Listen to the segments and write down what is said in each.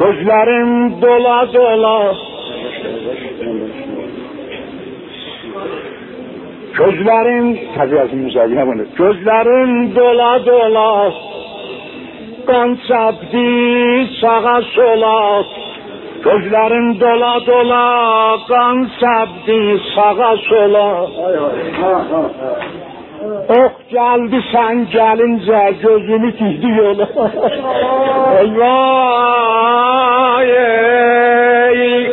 Gözlerim dola dola, gözlerim tabi yazın müsaadene bunu. Gözlerim dola dola, kan çaptı sağa sola. Gözlerim dola dola, kan çaptı sağa sola. Ok geldi sen gelince gözümü dikti yola. Eyvah ey.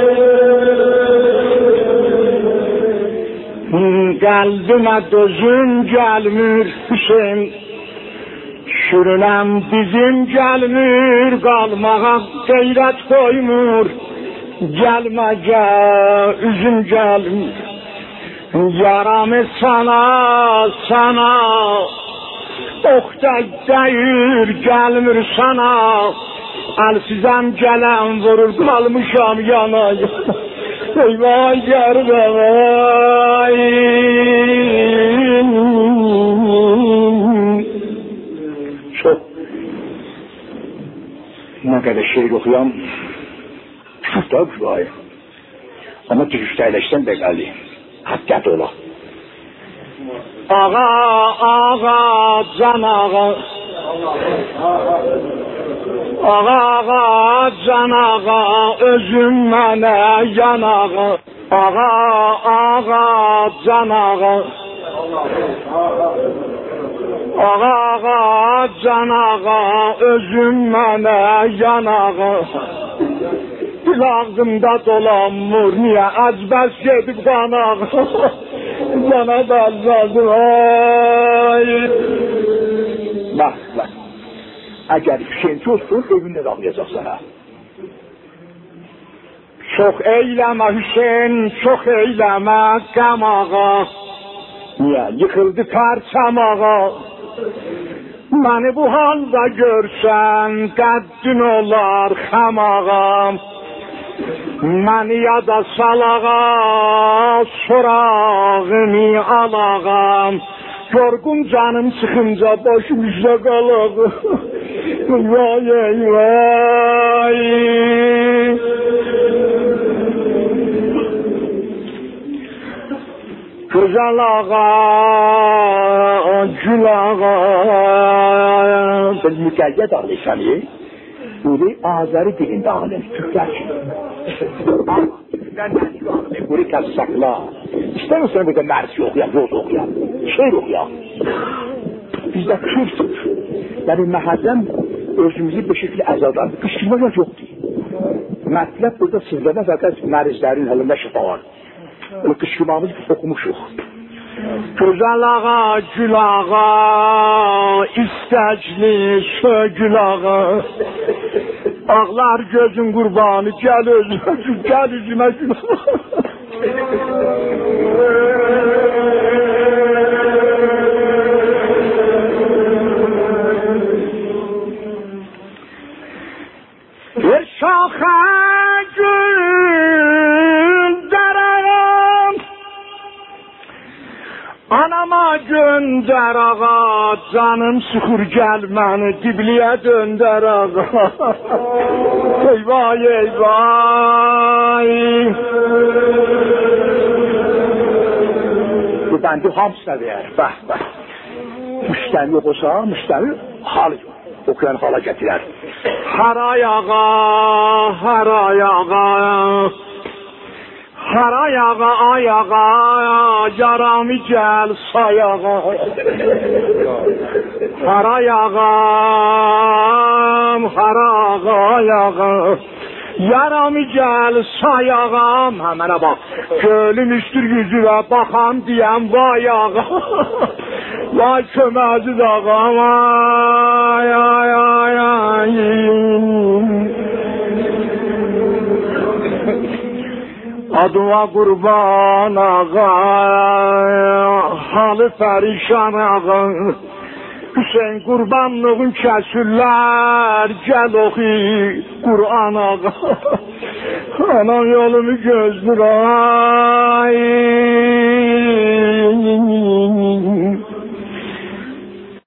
Kalbime dözüm gelmir Hüseyin, şürünem dizim gelmir, kalmağa gayret koymur. Gelmece üzüm gelmir, yaramı sana sana. Oktay deyir gelmir sana, elsizem gelen vurur kalmışam yana. Eyvah yardım ay. Çok ne kadar şiir okuyam çok da güzel ama düşüşteyleşten de geldi hakkat ola. Ağa ağa can ağa, ağa can ağa, özüm mənə yanağa. Ağa can ağa, ağa can ağa, özüm mənə yanağa. Dil ağzımda dolanmır, niye azbəz gedib qanağa. Bana bəzlədim ay. Bak bak, eğer Hüseyin olsun evinde ağlayacaq sana. Çok eyləmə Hüseyin, çok eyləmə qəm ağa. Niye? Yıkıldı parçam ağa. Məni bu halda görsən, qəddin olar xəm ağam. Məni yada sal ağa, sorağını al ağam. Yorgun canım sıkınca başım üstə qalaq. Vay ey vay. Güzel ağa, gül ağa. Biz mükayyet ağlaysan iyi. Buri Azeri dilinde ağlayın, Türkler için. Türkler mersi ağlayın, buri kassakla. İstemiyorsan burada mersi okuyan, yoz okuyan, şiir okuyan. Bizde Kürt'ür. Yani mahallem özümüzü bir şekilde əzadan, kışkırmalar yoktu. Mətlab burada sizlərdə fəqət mərizlərin halında şifa var. O kışkırmamızı okumuşuq. Güzel ağa, gül ağa, istəcli sögül ağa. Ağlar gözün qurbanı, gəl özümə, gəl üzümə gül ağa. Bir şaxa gül dərəm, anama göndər ağa, canım sıxır gəl məni dibliyə döndər ağa. Eyvay eyvay. Bu bəndi hamısına deyər, bəh bəh. Müştəmi yox olsa, müştəmi halı yox. Okuyan hala getirer. Haray ağa, haray ağa, haray ağa, ay ağa, yaramı gel say ağa. Haray ağam, haray ağa, yaramı gel say ağam. Hemen bak, gölün üstür yüzüne bakan diyen vay ağa. Vay köməziz ağam, ay ay ay ay. Adıma qurban ağa, halı pərişan ağa. Hüseyin qurbanlığın kəsürlər, gəl oxu Qur'an ağa. Anam yolumu gözlür ay.